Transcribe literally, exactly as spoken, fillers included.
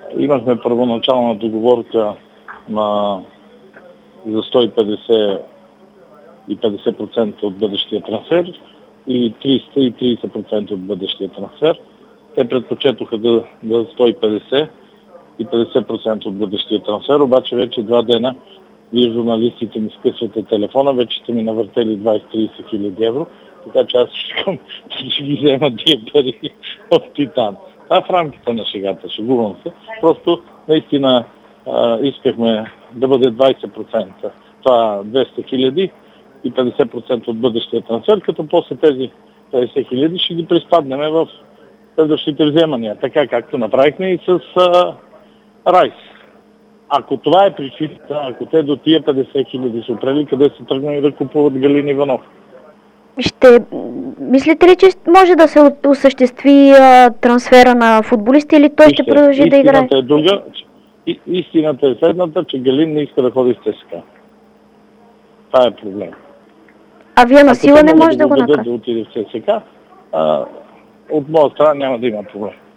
имахме първоначална договорка на, за сто и петдесет и петдесет процента от бъдещия трансфер и триста и тридесет процента от бъдещия трансфер. Те предпочетоха да, да сто и петдесет и петдесет процента от бъдещия трансфер, обаче вече два дена вие журналистите ми скъсвате телефона, вече сте ми навъртели двайсет-тридесет хиляди евро, така че аз искам да ще ги взема тия пари от Титан. Това в рамките на шегата, шегувам се. Просто наистина а, искахме да бъде двайсет процента. Това двеста хиляди и петдесет процента от бъдещия трансфер, като после тези петдесет хиляди ще ги приспаднем в следващите вземания, така както направихме и с а, Райс. Ако това е причината, ако те до тия петдесет хиляди са опрели, къде са тръгнали да купуват Галин Иванов? Ще... Мислите ли, че може да се осъществи а, трансфера на футболисти или той ще, ще продължи да играе? Истината е друга. И, истината е следната, че Галин не иска да ходи в ЦСКА. Това е проблем. А вие на сила не може да, да го накарате? Ако да отиде в ЦСКА, а, от моя страна няма да има проблем.